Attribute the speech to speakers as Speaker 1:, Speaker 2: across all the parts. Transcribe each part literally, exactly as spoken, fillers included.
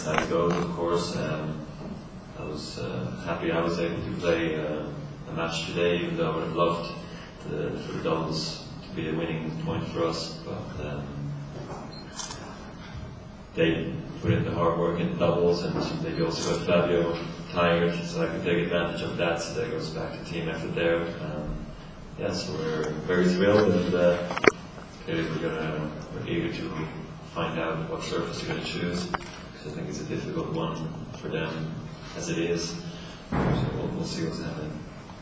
Speaker 1: as it goes, of course. Um, I was uh, happy I was able to play uh, a match today, even though I would have loved the, for the doubles to be a winning point for us. But um, they put in the hard work in the doubles, and they also got Fabio tired, so I could take advantage of that. So there goes back to team effort there. Um, yeah, so we're very thrilled, and uh, clearly we're gonna we're eager to find out what surface they're going to choose, because I think it's a difficult one for them as it is. So we'll, we'll see what's happening.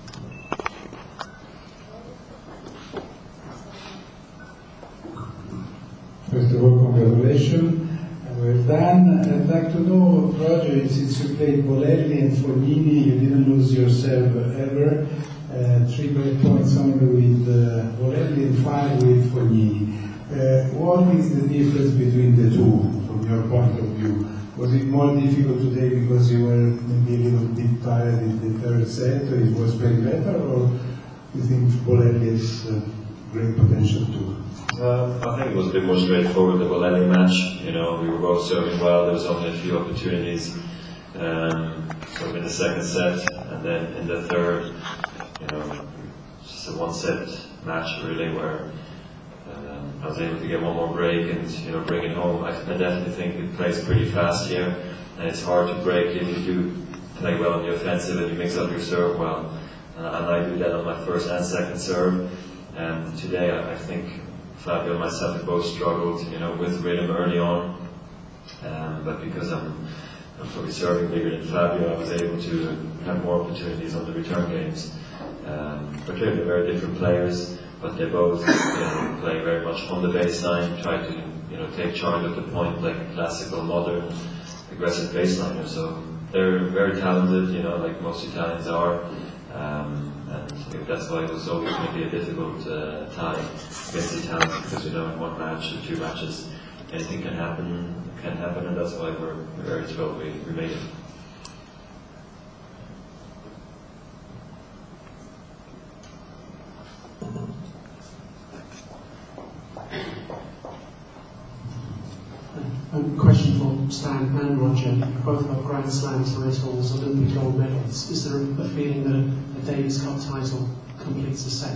Speaker 2: First of all, congratulations. Well done. I'd like to know, Roger, since you played Bolelli and Fognini, you didn't lose yourself ever. Uh, three great points only with uh, Bolelli and five with Fognini. Uh, what is the difference between the two, from your point of view? Was it more difficult today because you were maybe a little bit tired in the third set, or it was very better, or you think Bolelli has uh, great potential too?
Speaker 1: Uh, I think it was a bit more straightforward, the Bolelli match. You know, we were both serving well. There was only a few opportunities. Um, so in the second set, and then in the third, you know, just a one-set match really, where um, I was able to get one more break and you know bring it home. I, I definitely think it plays pretty fast here, and it's hard to break if you do play well on the offensive and you mix up your serve well. Uh, and I do that on my first and second serve. And today, I, I think Fabio and myself have both struggled, you know, with rhythm early on. Um, but because I'm, I'm probably serving bigger than Fabio, I was able to have more opportunities on the return games. Um, but clearly they're very different players, but they both you know, play very much on the baseline, try to you know take charge of the point like a classical, modern, aggressive baseliner. So they're very talented, you know, like most Italians are. Um, and I think that's why it was always going to be a difficult uh, tie against the Italians, because you know in one match or two matches anything can happen, can happen, and that's why we're, we're very thrilled we, we made it.
Speaker 3: A question for Stan and Roger. You've both got Grand Slam titles, Olympic gold medals. Is there a feeling that a, a Davis Cup title completes the set?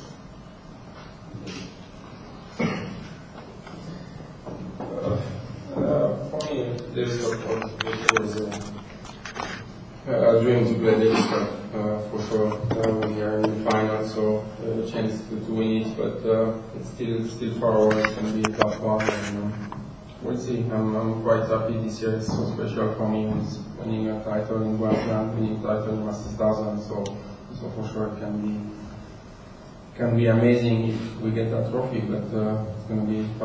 Speaker 4: Uh, uh, for me, Davis Cup was uh, a dream to play Davis Cup, uh, for sure. Uh, when we are in the final, so uh, the chance to, to win it, but uh, it's still still far away. It's going to be a tough one. And, um, We'll see. I'm, I'm quite happy this year. It's so special for me. It's winning a title in Grand Slam, winning a title in Masters one thousand. So, so for sure it can be can be amazing if we get that trophy. But uh, it's going to be a tough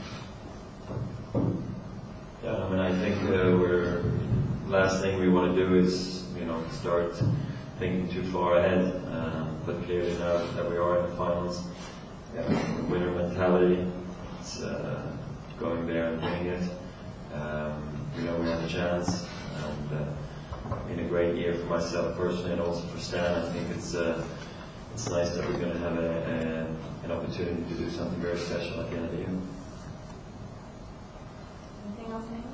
Speaker 4: one.
Speaker 1: Yeah, I mean, I think uh, we're last thing we want to do is you know start thinking too far ahead. Um, but clearly now that we are in the finals, yeah, winner mentality. It's, uh, going there and winning it. Um, you know, we have a chance, and uh, been a great year for myself personally, and also for Stan. I think it's uh, it's nice that we're going to have a, a, an opportunity to do something very special at the end of the year.
Speaker 5: Anything else, Nick?